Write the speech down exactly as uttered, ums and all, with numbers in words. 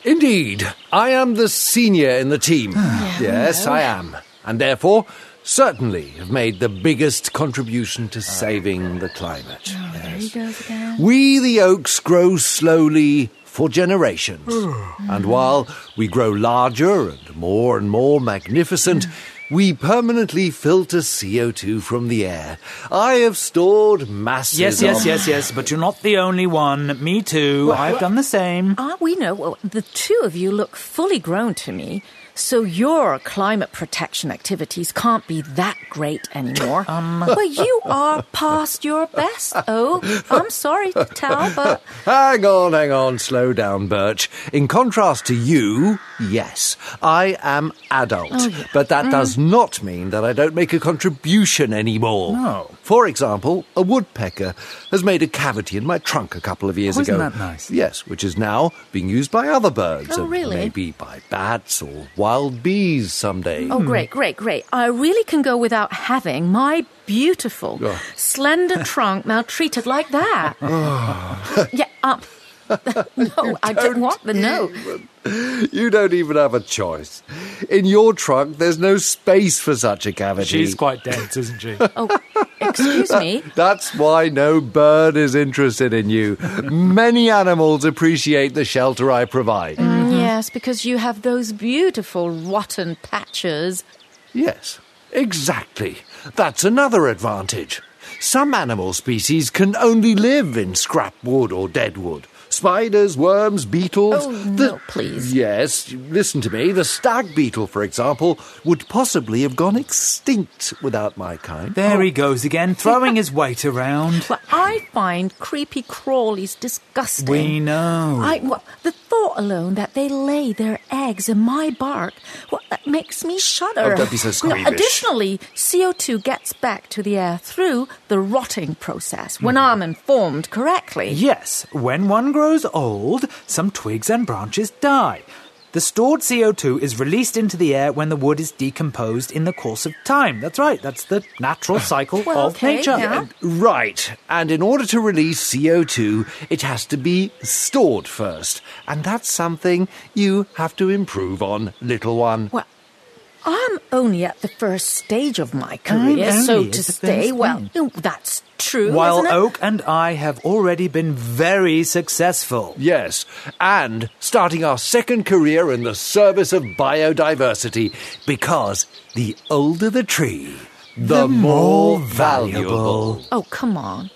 Indeed, I am the senior in the team. Yes, I am. And therefore, certainly have made the biggest contribution to saving the climate. Oh, yes. There he goes again. We, the oaks, grow slowly for generations. And while we grow larger and more and more magnificent, we permanently filter C O two from the air. I have stored masses Yes, yes, of... yes, yes, but you're not the only one. Me too. Well, I've done the same. Ah, we know. Well, the two of you look fully grown to me, so your climate protection activities can't be that great anymore. Um, well, you are past your best. Oh, I'm sorry to tell, but... Hang on, hang on, slow down, Birch. In contrast to you, yes, I am adult. Oh, yeah. But that mm. does not mean that I don't make a contribution anymore. No. For example, a woodpecker has made a cavity in my trunk a couple of years oh, ago. Isn't that nice? Yes, which is now being used by other birds. Oh, and really? Maybe by bats or wild bees someday. Oh, great, great, great. I really can go without having my beautiful, Oh. slender trunk maltreated like that. yeah, um... no, I don't want the note. You don't even have a choice. In your trunk, there's no space for such a cavity. She's quite dense, isn't she? Oh, excuse me? That's why no bird is interested in you. Many animals appreciate the shelter I provide. Mm, yes, because you have those beautiful rotten patches. Yes, exactly. That's another advantage. Some animal species can only live in scrap wood or dead wood. Spiders, worms, beetles... Oh, the, no, please. Yes, listen to me. The stag beetle, for example, would possibly have gone extinct without my kind. There oh. he goes again, throwing his weight around. Well, I find creepy crawlies disgusting. We know. I, well, the thought alone that they lay their eggs in my bark, well, that makes me shudder. Oh, don't be so squeamish. No, additionally, C O two gets back to the air through the rotting process, when I'm informed correctly. Yes, when one grows old, some twigs and branches die. The stored C O two is released into the air when the wood is decomposed in the course of time. That's right, that's the natural cycle well, of okay, nature. Yeah. Uh, right, and in order to release C O two, it has to be stored first. And that's something you have to improve on, little one. Well, I'm only at the first stage of my career, I'm so only to at the stay, first well, stage. oh, that's true, While isn't it? Oak and I have already been very successful. Yes, and starting our second career in the service of biodiversity, because the older the tree, the, The more more valuable. valuable. Oh, come on.